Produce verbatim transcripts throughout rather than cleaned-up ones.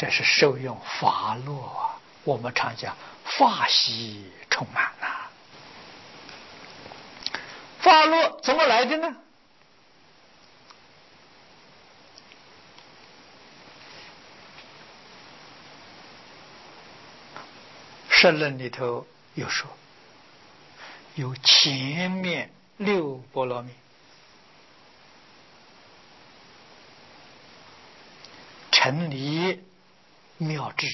这是受用法乐啊。我们常讲法喜充满呐、啊。法乐怎么来的呢？释论里头有说，有前面六波罗蜜，成离妙智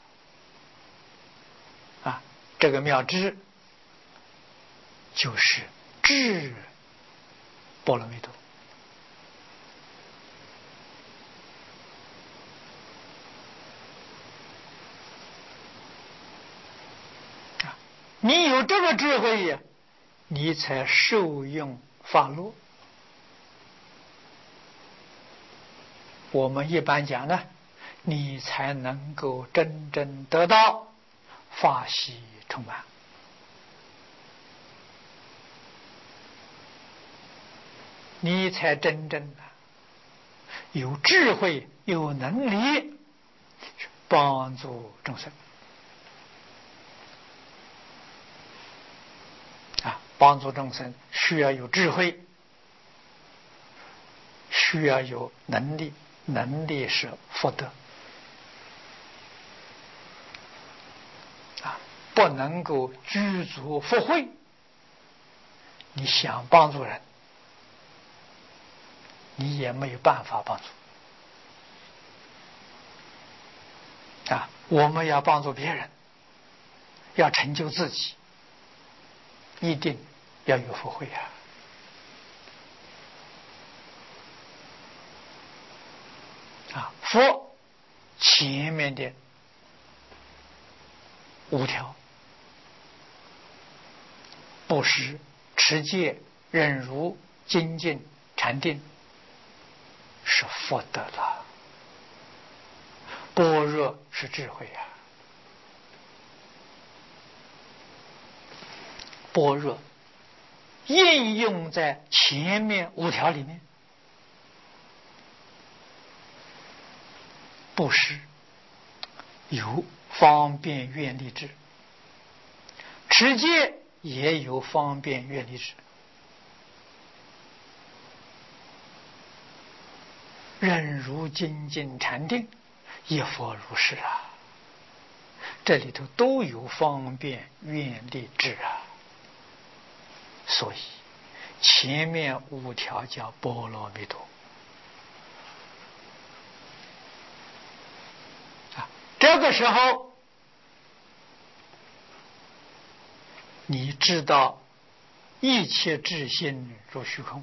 啊，这个妙智就是智波罗蜜多。你有这个智慧呀，你才受用法乐。我们一般讲呢，你才能够真正得到法喜充满。你才真正的有智慧、有能力帮助众生。帮助众生需要有智慧，需要有能力，能力是福德啊，不能够具足福慧。你想帮助人，你也没有办法帮助啊。我们要帮助别人，要成就自己，一定要有福慧啊！啊，佛前面的五条：布施、持戒、忍辱、精进、禅定，是福德了。般若是智慧啊！般若应用在前面五条里面，布施有方便愿力智，持戒也有方便愿力智，忍辱精进禅定亦复如是啊，这里头都有方便愿力智啊。所以前面五条叫波罗蜜多啊。这个时候你知道一切智性如虚空，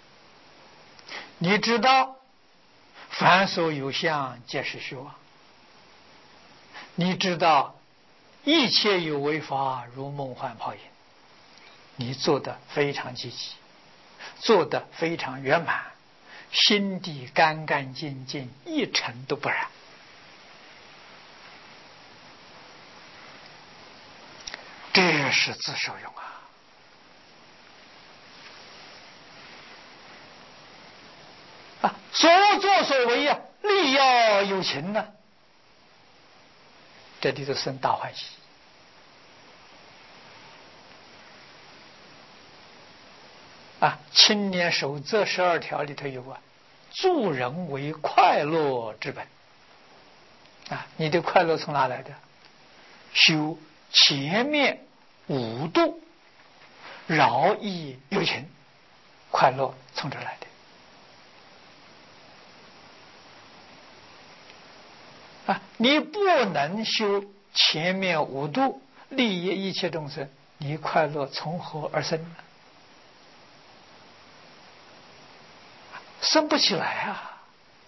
你知道凡所有相皆是虚妄，你知道一切有为法如梦幻泡影，你做得非常积极，做得非常圆满，心地干干净净，一尘都不染。这是自受用啊！啊，所作所为啊，力要有情呢、啊，这里头生大欢喜。啊，青年守则十二条里头有啊，助人为快乐之本。啊，你的快乐从哪来的？修前面五度，饶益有情，快乐从这来的。啊，你不能修前面五度，利益一切众生，你快乐从何而生呢？生不起来啊！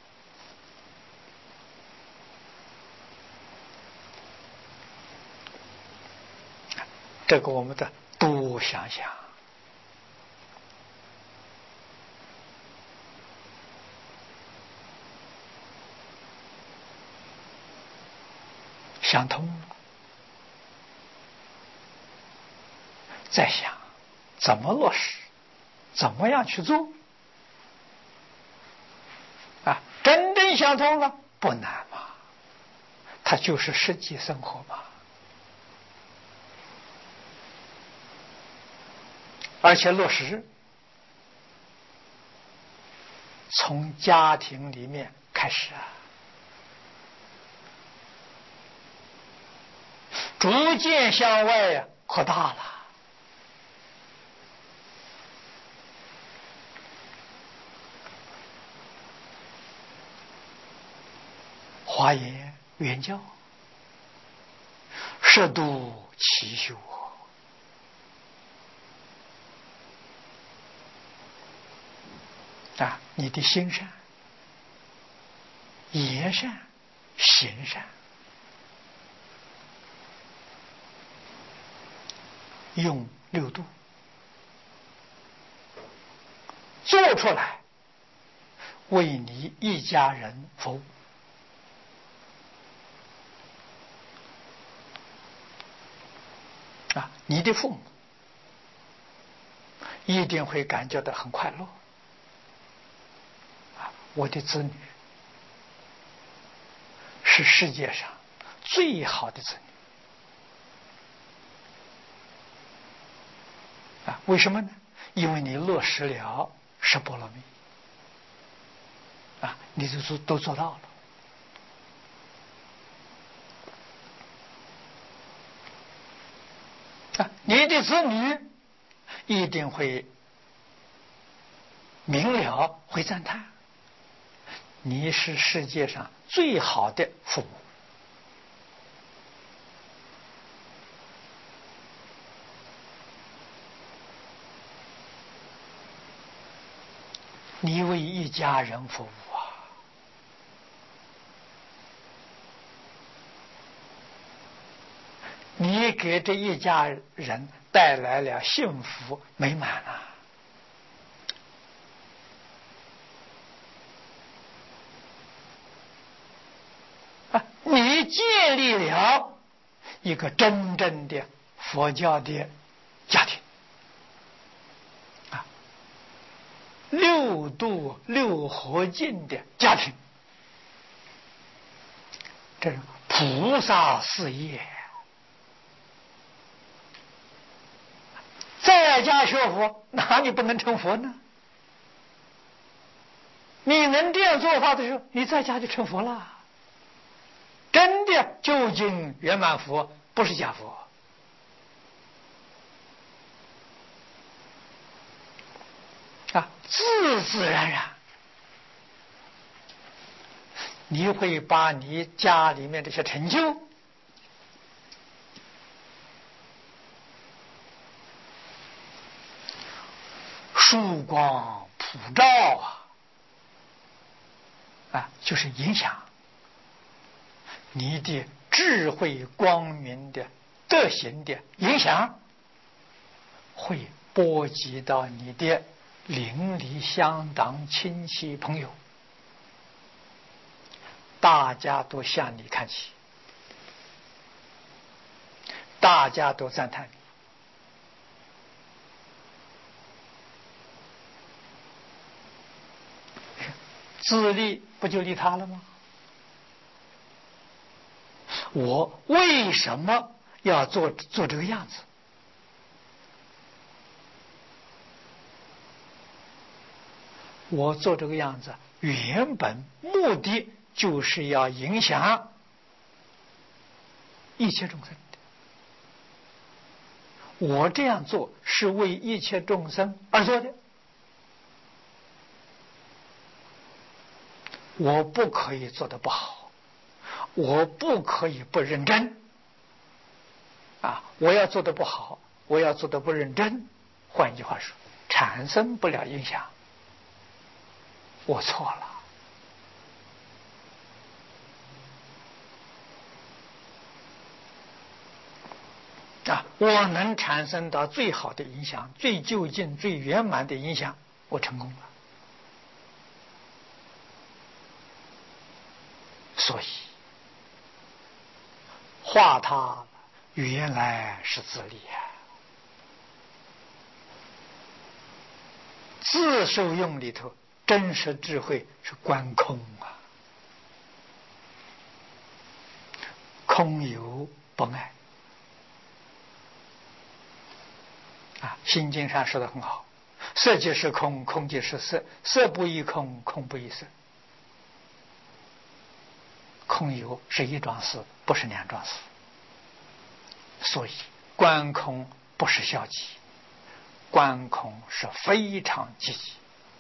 这个我们得多想想。想通了，再想怎么落实，怎么样去做。啊，真正想通了不难嘛， 它就是实际生活嘛。而且落实从家庭里面开始啊，逐渐向外呀扩大了。华严圆教，摄度其修啊！你的心善、言善、行善，用六度做出来，为你一家人服务。啊，你的父母一定会感觉到很快乐。啊，我的子女是世界上最好的子女。啊，为什么呢？因为你落实了十波罗蜜。啊，你就都都做到了。啊，你的子女一定会明了，会赞叹，你是世界上最好的父母。你为一家人服务啊，你给这一家人带来了幸福美满啊！啊，你建立了一个真正的佛教的家庭啊，六度六合敬的家庭，这是菩萨事业。在家学佛，哪里不能成佛呢？你能这样做法的时候，你在家就成佛了。真的究竟圆满佛，不是假佛。啊，自自然然，你会把你家里面这些成就曙光普照啊！啊，就是影响你的智慧光明的德行的影响，会波及到你的邻里乡党亲戚朋友，大家都向你看齐，大家都赞叹你。自利不就利他了吗？我为什么要做做这个样子？我做这个样子，原本目的就是要影响一切众生的。我这样做是为一切众生而做的，我不可以做得不好，我不可以不认真啊！我要做得不好，我要做得不认真，换句话说，产生不了影响，我错了啊！我能产生到最好的影响，最究竟、最圆满的影响，我成功了。所以化他原来是自利啊，自受用里头真实智慧是观空啊， 空有不爱。啊，《心经》上说的很好，色即是空，空即是色，色不异空，空不异色。空有是一桩事，不是两桩事。所以观空不是消极，观空是非常积极。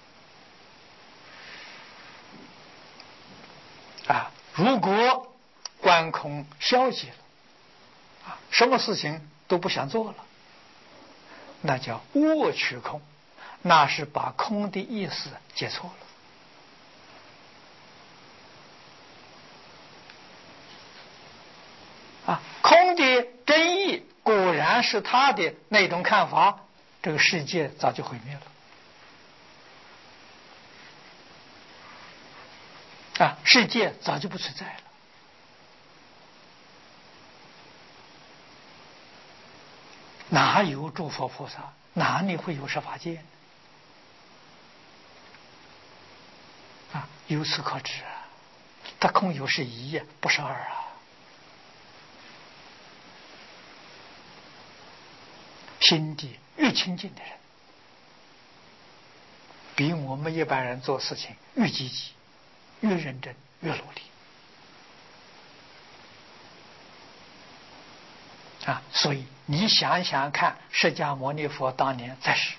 啊，如果观空消极了，啊，什么事情都不想做了，那叫握取空，那是把空的意思接错了。啊，空的真意果然是他的那种看法，这个世界早就毁灭了。啊，世界早就不存在了。哪有诸佛菩萨？哪里会有十法界呢？啊，由此可知啊，它空有是一，不是二啊。心地越清净的人，比我们一般人做事情越积极、越认真、越努力啊！所以你想想看，释迦牟尼佛当年在世，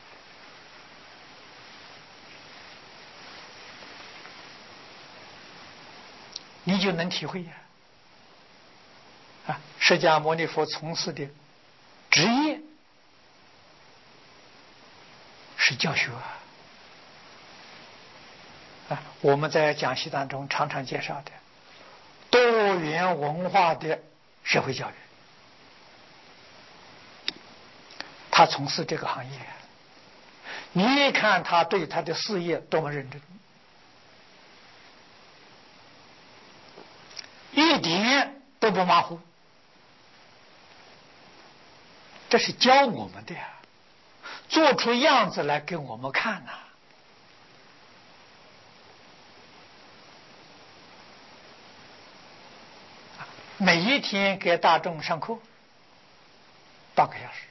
你就能体会呀！啊，释迦牟尼佛从事的职业是教学啊！啊，我们在讲习当中常常介绍的多元文化的社会教育，他从事这个行业，你看他对他的事业多么认真，一点都不马虎，这是教我们的呀，做出样子来给我们看呐、啊。每一天给大众上课半个小时，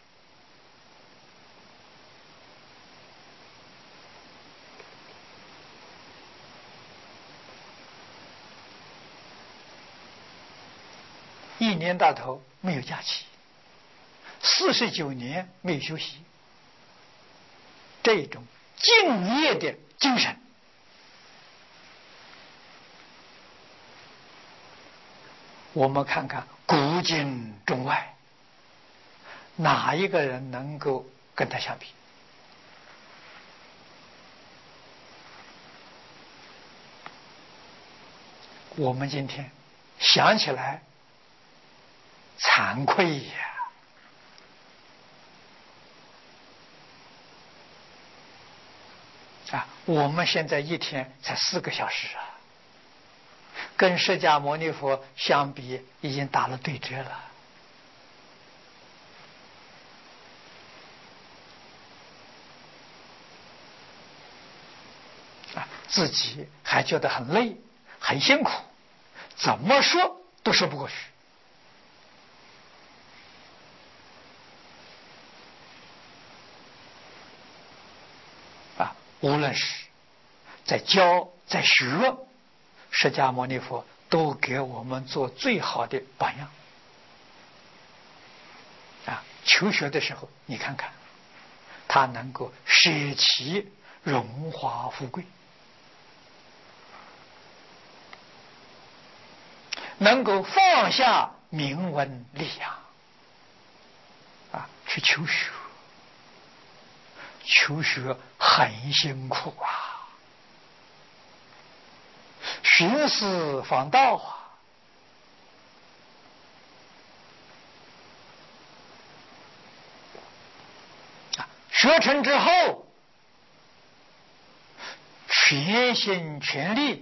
一年到头没有假期，四十九年没有休息，这种敬业的精神，我们看看古今中外，哪一个人能够跟他相比？我们今天想起来惭愧呀！啊，我们现在一天才四个小时啊，跟释迦牟尼佛相比，已经打了对折了。啊，自己还觉得很累、很辛苦，怎么说都说不过去。啊，无论是在教、在学，释迦牟尼佛都给我们做最好的榜样。啊，求学的时候，你看看，他能够舍弃荣华富贵，能够放下名闻利养，啊，去求学。求学很辛苦啊，寻思访道啊，学成之后，全心全力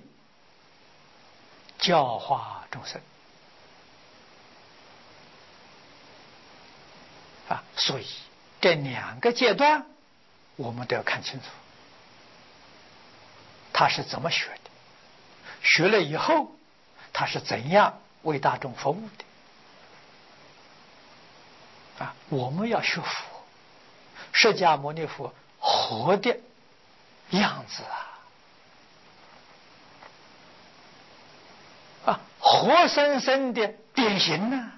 教化众生啊，所以这两个阶段我们都要看清楚，他是怎么学的，学了以后他是怎样为大众服务的。 啊，我们要学佛，释迦牟尼佛活的样子啊，啊，活生生的典型呢、啊，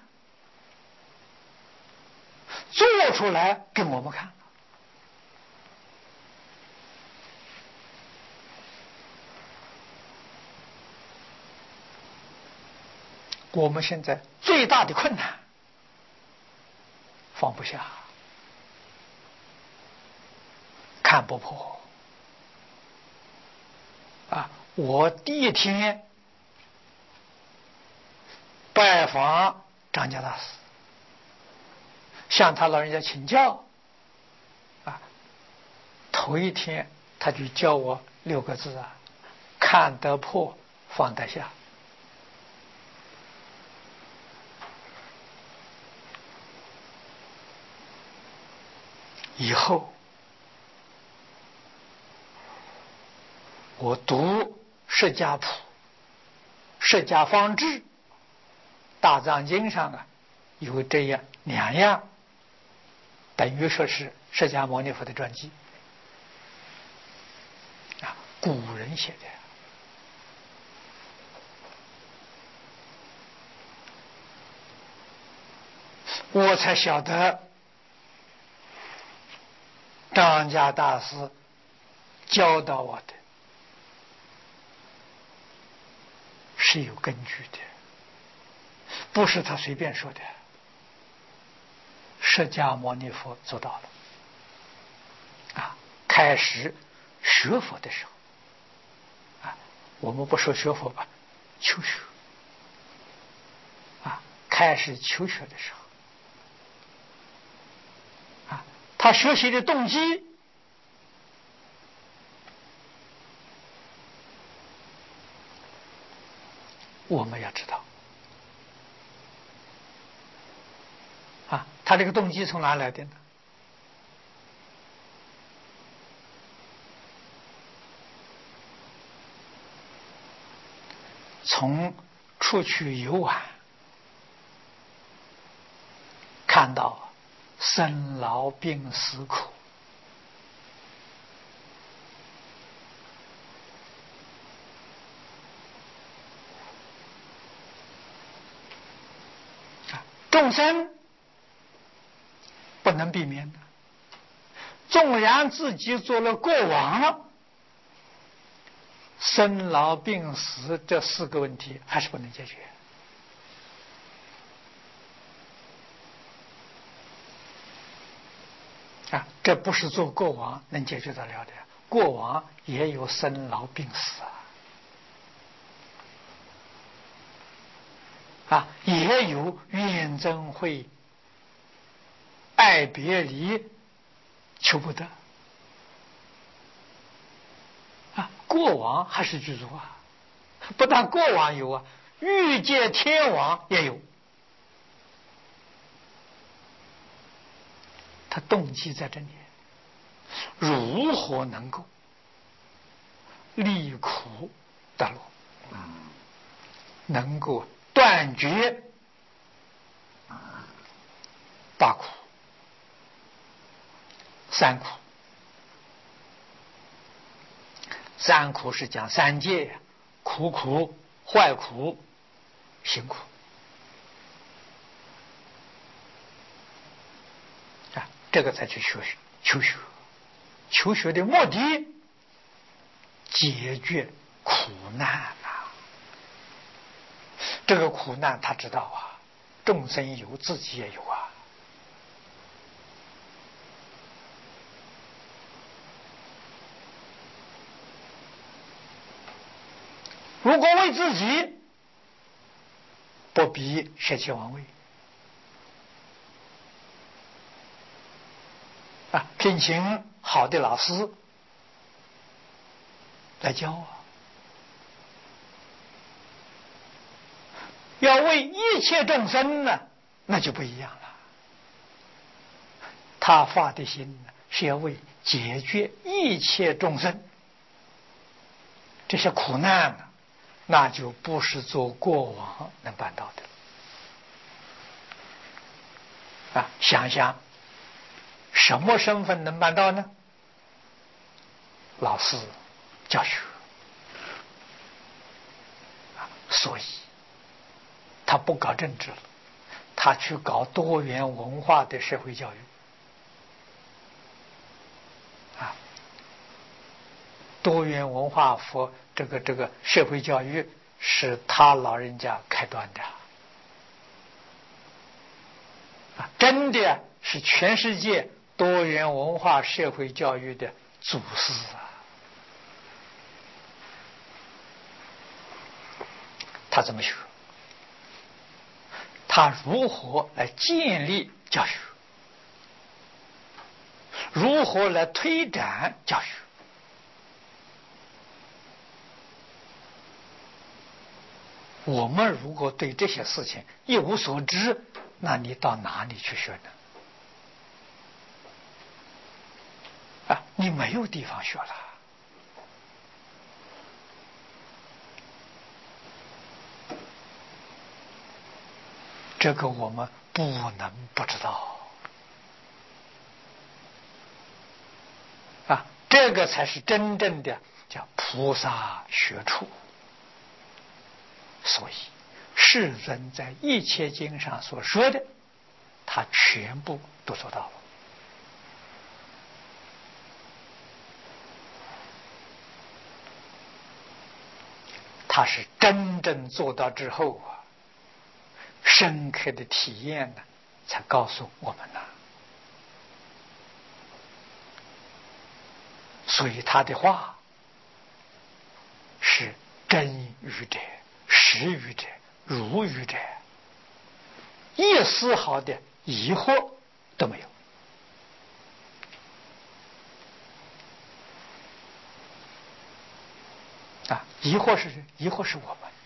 做出来给我们看。我们现在最大的困难，放不下，看不破。啊，我第一天拜访张家大师，向他老人家请教，啊，头一天他就教我六个字啊：看得破，放得下。以后我读释迦谱、释迦方志、大藏经上啊，有这样两样，等于说是释迦牟尼佛的传记啊，古人写的，我才晓得张家大师教导我的是有根据的，不是他随便说的。释迦牟尼佛做到了啊！开始学佛的时候啊，我们不说学佛吧，求学啊，开始求学的时候啊，他学习的动机，我们要知道啊，他这个动机从哪来的呢？从出去游玩，看到生老病死苦，众生不能避免的，纵然自己做了过往了，生老病死这四个问题还是不能解决啊！这不是做过往能解决得了的，过往也有生老病死啊，啊，也有怨憎会、爱别离、求不得啊，过往还是具足啊。不但过往有啊，欲界天王也有。他动机在这里，如何能够离苦得乐，能够断绝大苦、三苦。三苦是讲三界，苦苦、坏苦、行苦啊，这个才去学学求学。求学的目的，解决苦难啊！这个苦难他知道啊，众生有，自己也有啊。如果为自己，不必舍弃王位啊，聘请好的老师来教啊。要为一切众生呢，那就不一样了。他发的心呢，是要为解决一切众生这些苦难呢，那就不是做过往能办到的啊，想想什么身份能办到呢？老师教学啊，所以他不搞政治了，他去搞多元文化的社会教育啊，多元文化和这个这个社会教育是他老人家开端的啊，真的是全世界多元文化社会教育的祖师啊。他怎么学？他如何来建立教学？如何来推展教学？我们如果对这些事情一无所知，那你到哪里去学呢？啊，你没有地方学了。这个我们不能不知道啊，这个才是真正的叫菩萨学处。所以世尊在一切经上所说的，他全部都做到了。他是真正做到之后啊，深刻的体验呢，才告诉我们呢。所以他的话是真语者、实语者、如语者，一丝毫的疑惑都没有啊！疑惑是疑惑是我们。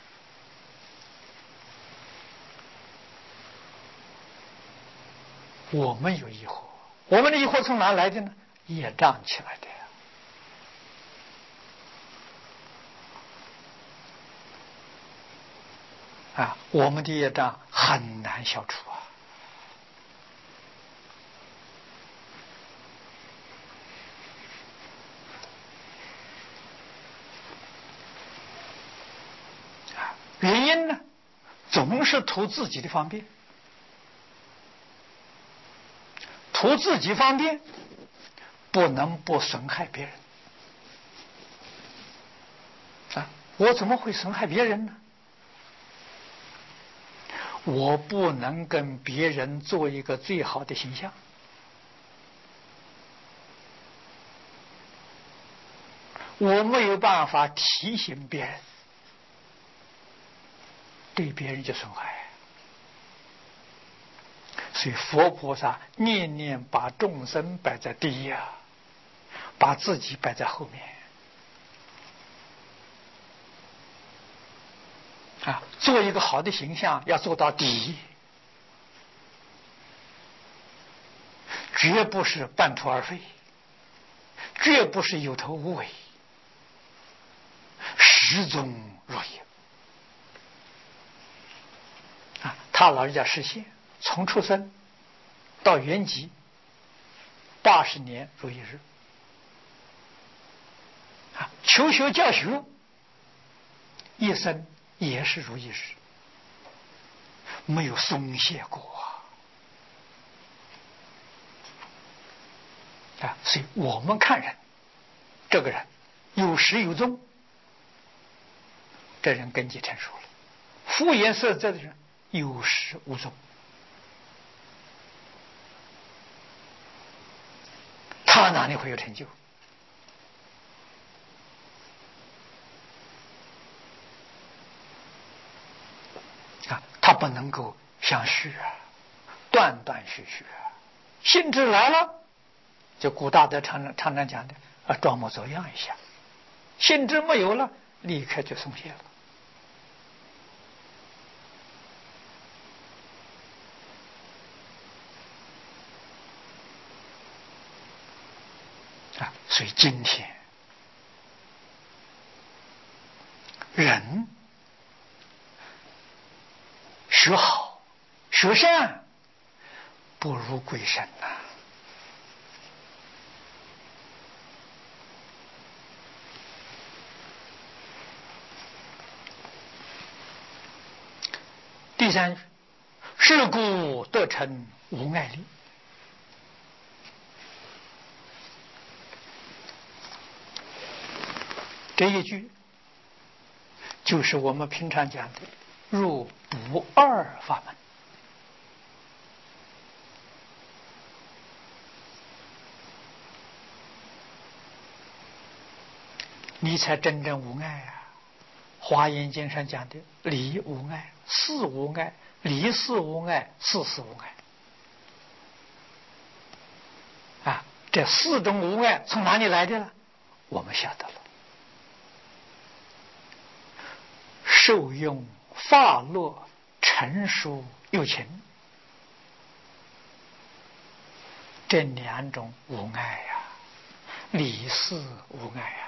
我们有疑惑，我们的疑惑从哪来的呢？业障起来的呀。啊，我们的业障很难消除啊。啊，原因呢，总是图自己的方便。图自己方便，不能不损害别人啊！我怎么会损害别人呢？我不能跟别人做一个最好的形象，我没有办法提醒别人，对别人就损害。所以佛菩萨念念把众生摆在第一啊，把自己摆在后面啊，做一个好的形象要做到第一，绝不是半途而废，绝不是有头无尾，始终如一啊！他老人家实现从出生到圆寂八十年如一日啊，求学教学一生也是如一日，没有松懈过啊！所以我们看人，这个人有始有终，这人根基成熟了；敷衍塞责的人有始无终，他哪里会有成就？啊，他不能够相续啊，断断续续啊，兴致来了，就古大德常常常常讲的啊，装模作样一下；兴致没有了，立刻就松懈了。啊，所以今天人学好学善， 不如鬼神呐、啊。第三句，是故得成无碍力。这一句就是我们平常讲的入不二法门。你才真正无碍啊！华严经上讲的离无碍、事无碍、离事无碍、事事无碍啊！这四种无碍从哪里来的呢？我们晓得了。受用法乐成熟有情，这两种无碍呀、啊，离事无碍呀、啊。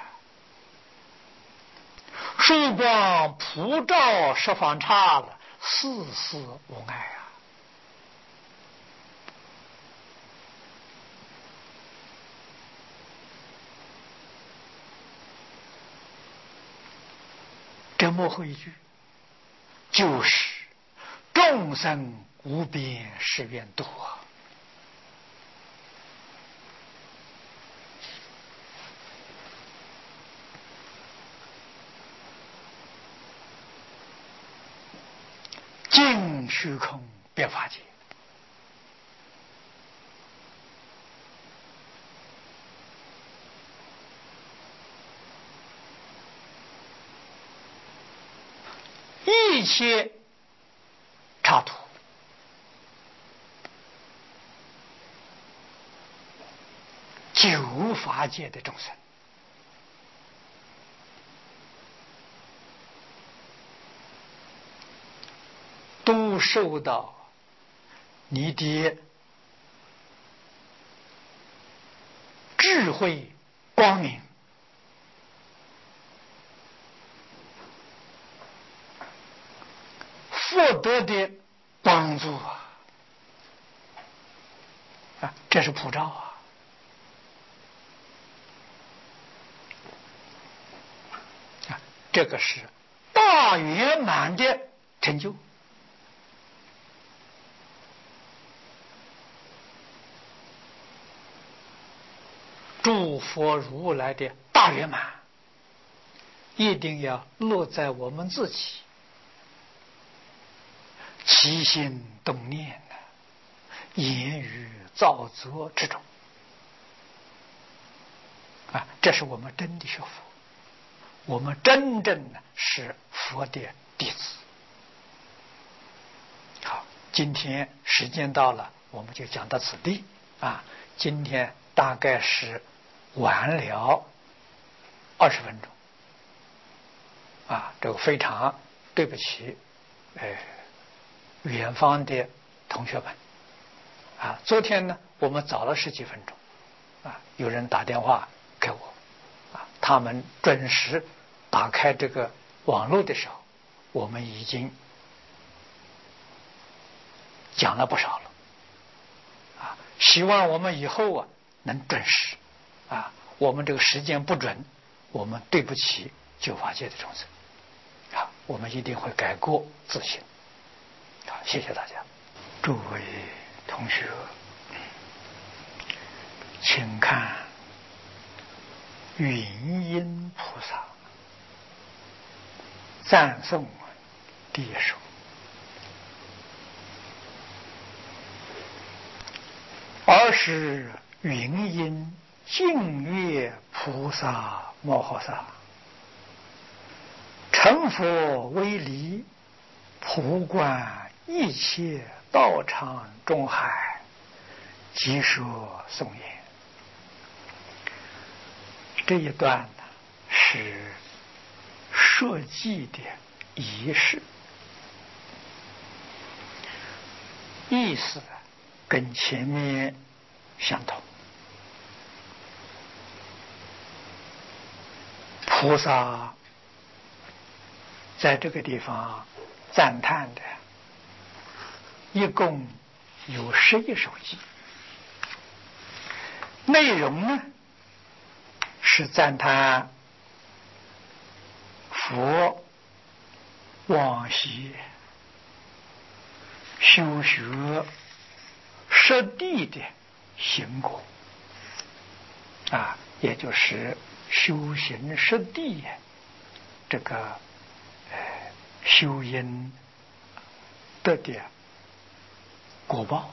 曙光普照十方刹了，事事无碍啊！这幕后一句就是众生无边誓愿度啊！尽虚空遍法界，一切刹土九法界的众生，都受到你的智慧光明，获得的帮助啊！啊，这是普照啊！啊，这个是大圆满的成就。诸佛如来的大圆满，一定要落在我们自己起心动念的言语造作之中啊！这是我们真的学佛，我们真正的是佛的弟子。好，今天时间到了，我们就讲到此地啊。今天大概是晚了二十分钟啊，这个非常对不起，呃，远方的同学们啊。昨天呢，我们早了十几分钟啊，有人打电话给我啊，他们准时打开这个网络的时候，我们已经讲了不少了啊。希望我们以后啊能准时啊，我们这个时间不准，我们对不起九法界的众生啊，我们一定会改过自新。好，谢谢大家。诸位同学，请看云音菩萨赞颂第一首。尔时云音净月菩萨摩诃萨，成佛为离，普观一切道场中海，即说颂言。这一段呢是设计的仪式，意思跟前面相同。菩萨在这个地方赞叹的一共有十一首偈，内容呢是赞叹佛往昔修学实地的行果啊，也就是修行实地这个呃修因得的果报。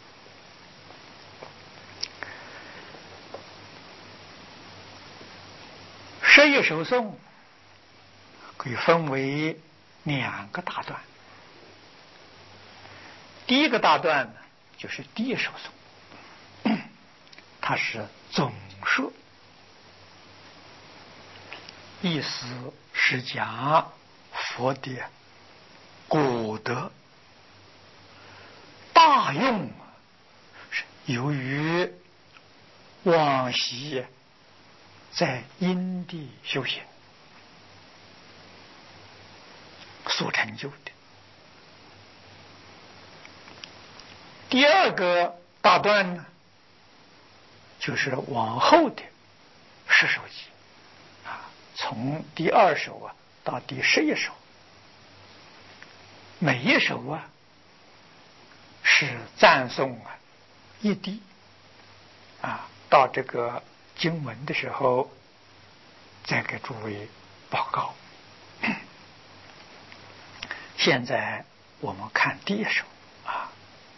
十一首颂可以分为两个大段，第一个大段呢就是第一首颂，它是总说，意思是讲佛的果德大用，是由于往昔在因地修行所成就的。第二个大段呢，就是往后的十首偈啊，从第二首啊到第十一首，每一首啊是赞颂啊一滴啊，到这个经文的时候再给诸位报告。现在我们看第一首啊，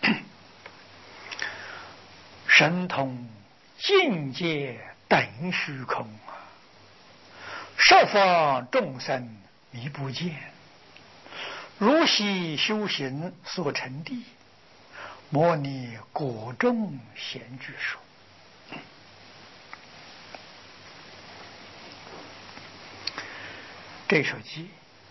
神通境界等虚空，十方众生迷不见，如昔修行所成地，摩尼果中显具说。这首偈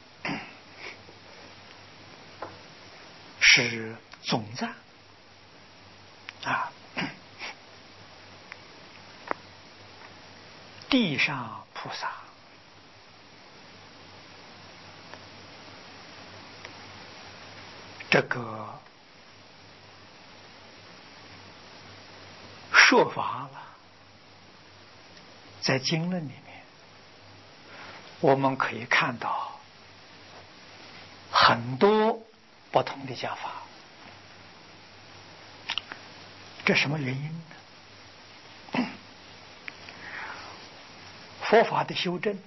是总赞啊，地上菩萨这个说法了，在经论里面我们可以看到很多不同的讲法。这什么原因呢？佛法的修正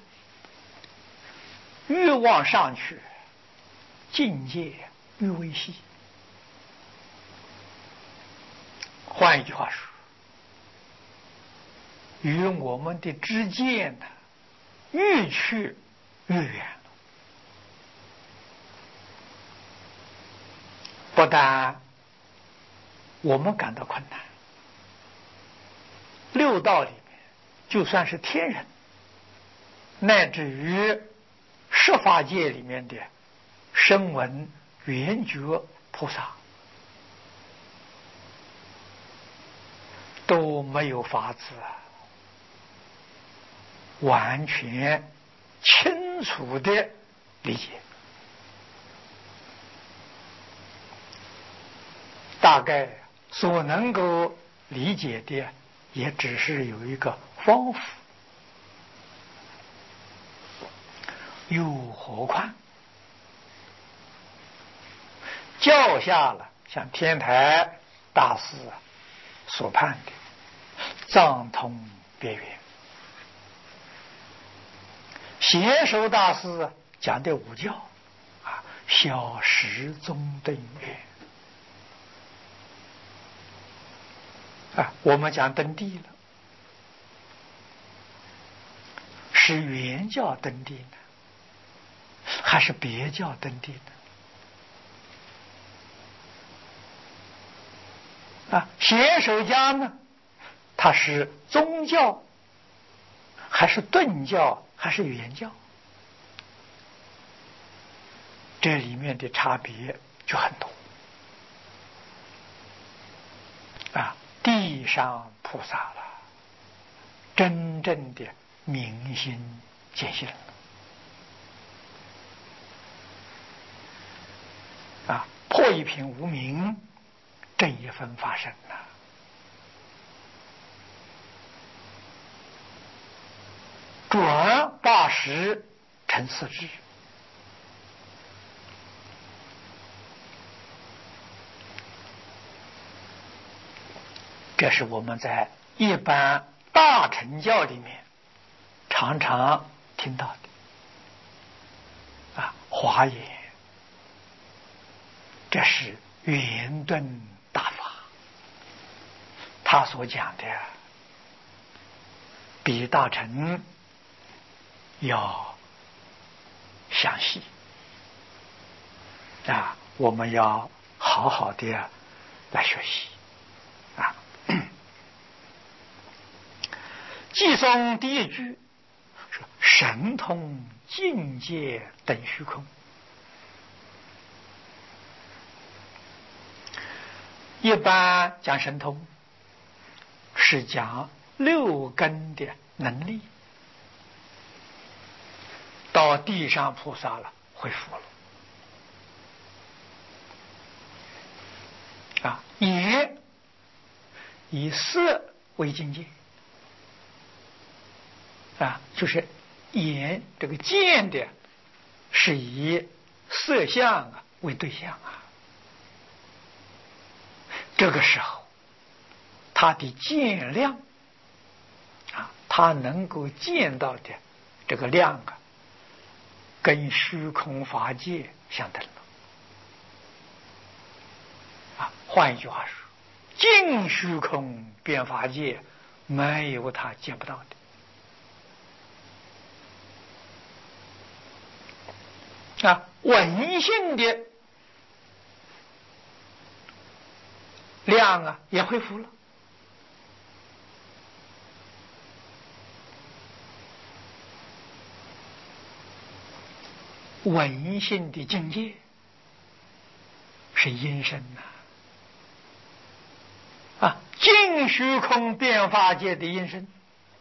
越往上去，境界越微细。换一句话说，与我们的知见呢越去越远了。不但我们感到困难，六道里面就算是天人，乃至于十法界里面的声闻缘觉菩萨，都没有法子完全清楚的理解，大概所能够理解的也只是有一个方法，又何况教下了像天台大师所判的藏通别圆，贤首大师讲的五教啊，小时中等圆啊，我们讲登地了，是原教登地呢，还是别教登地呢？啊，贤首家呢，他是宗教，还是顿教，还是原教？这里面的差别就很多啊。地上菩萨了，真正的明心见性啊，破一品无明， 正一分发生了。转八十成四智，这是我们在一般大乘教里面常常听到的啊。华严，这是圆顿大法，他所讲的比大乘要详细啊，我们要好好的来学习啊。偈颂第一句说：“神通境界等虚空。”一般讲神通是讲六根的能力，到地上菩萨了，恢复了啊。眼以色为境界啊，就是眼这个见的是以色相啊为对象啊。这个时候他的见量啊，他能够见到的这个量啊，跟虚空法界相等了啊。换一句话说，尽虚空遍法界，没有他见不到的啊。闻性的量啊也恢复了，闻性的境界是阴身呐啊，尽虚空遍法界的阴身，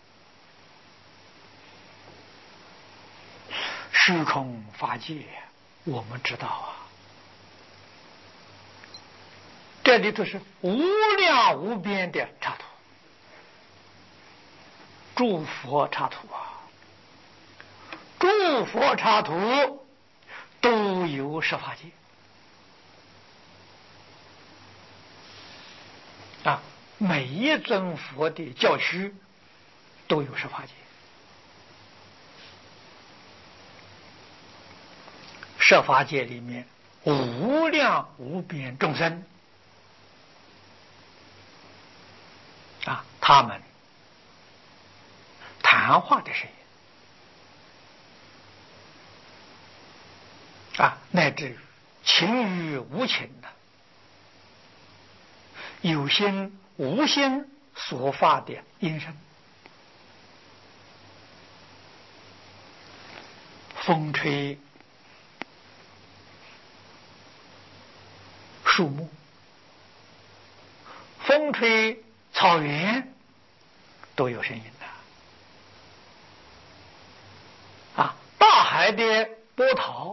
虚空法界我们知道啊，这里头是无量无边的刹土，诸佛刹土啊，诸佛刹土都有十法界啊，每一尊佛的教区都有十法界。十法界里面无量无边众生啊，他们谈话的声音啊，乃至情与无情的，有心无心所发的音声，风吹树木，风吹草原，都有声音的啊。大海的波涛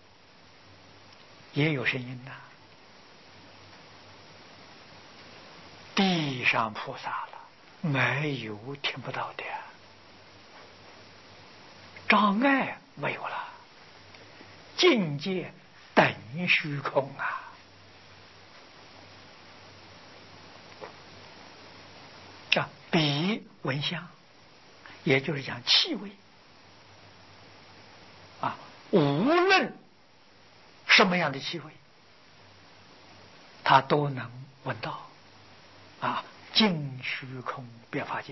也有声音的，地上菩萨了，没有听不到的，障碍没有了，境界等虚空啊。啊，比闻香，也就是讲气味啊，无论什么样的气味，他都能闻到啊，尽虚空遍法界。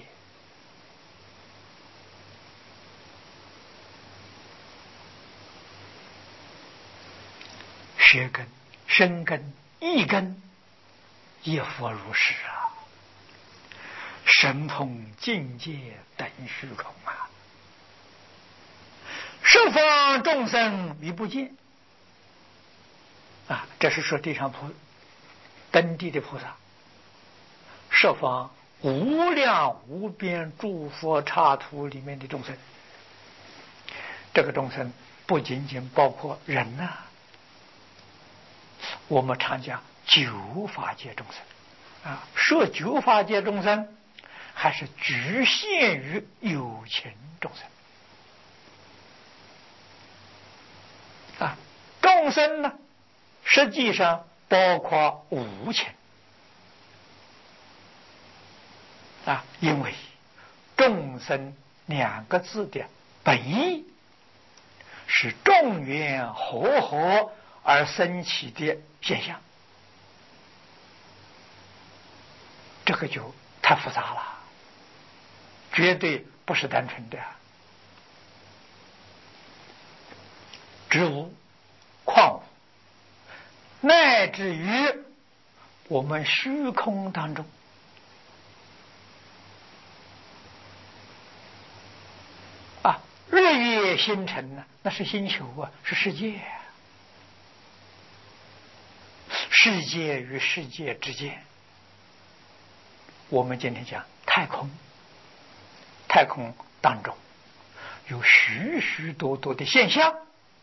舌根、身根、意根亦复如是啊。神通境界等虚空啊，十方众生迷不见啊，这是说地上菩登地的菩萨，十方无量无边诸佛刹土里面的众生，这个众生不仅仅包括人呐、啊，我们常讲九法界众生啊，说九法界众生，还是局限于有情众生啊？众生呢，实际上包括无情啊，因为众生两个字的本意是众缘和合而生起的现象，这个就太复杂了，绝对不是单纯的。植物、矿物，乃至于我们虚空当中啊，日月星辰呢，那是星球啊，是世界。世界与世界之间，我们今天讲太空，太空当中有许许多多的现象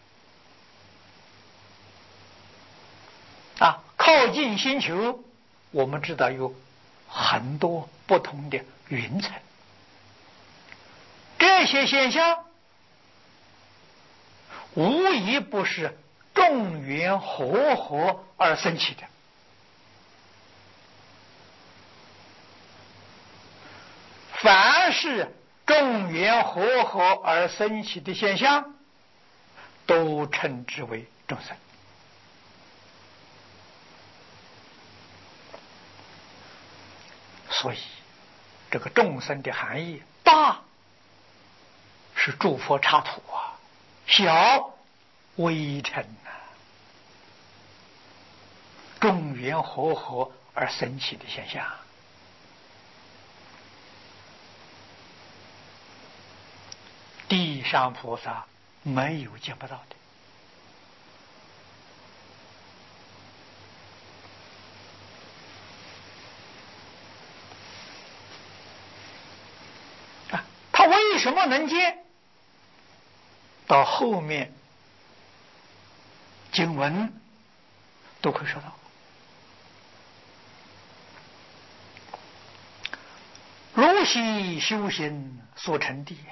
啊。靠近星球，我们知道有很多不同的云层，这些现象无一不是众缘和合而生起的。凡是众缘和合而生起的现象，都称之为众生。所以这个众生的含义，大是诸佛刹土啊，小微尘啊，众缘和合而生起的现象。地上菩萨没有见不到的啊，他为什么能见？到后面经文都可以说到，如昔修行所成地，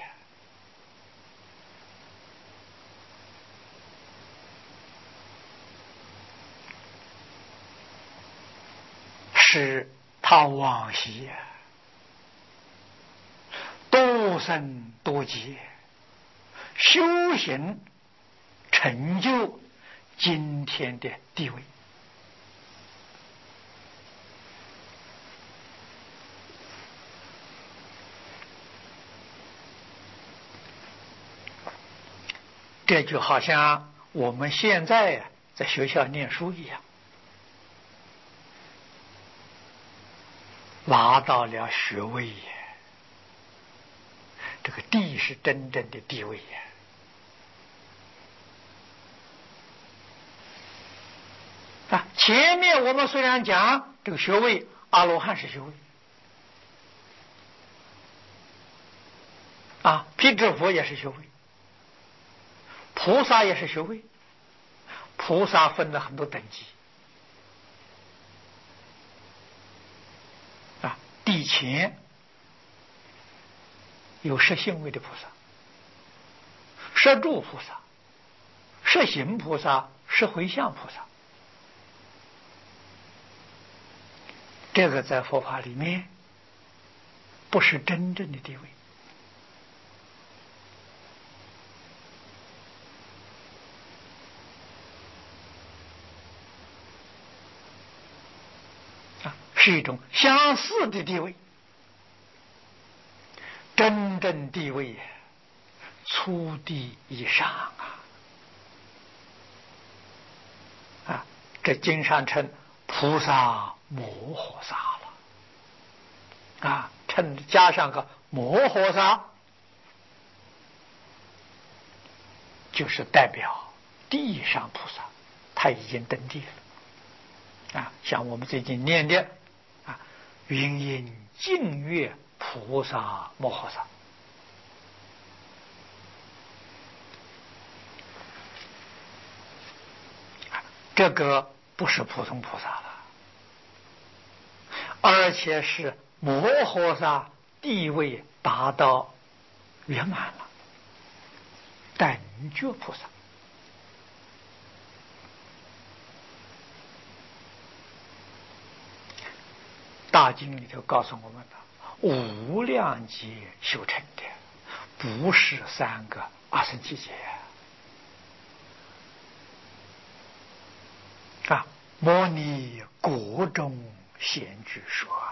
是他往昔多生多劫修行成就今天的地位。这就好像我们现在在学校念书一样，拿到了学位，这个地是真正的地位呀。啊，前面我们虽然讲这个学位，阿罗汉是学位，啊，辟支佛也是学位，菩萨也是学位，菩萨分了很多等级。啊，地前有摄性位的菩萨，摄住菩萨，摄行菩萨，摄回向菩萨。这个在佛法里面不是真正的地位。啊，是一种相似的地位。真正地位初地以上啊！啊，这经上称菩萨摩诃萨了啊，称加上个摩诃萨，就是代表地上菩萨，他已经登地了啊。像我们最近念的啊，云音净月菩萨摩诃萨，这个不是普通菩萨了而且是摩诃萨地位达到圆满了，等觉菩萨。大经里头告诉我们了，无量劫修成的，不是三个阿僧祇劫啊！摩尼国中显具说，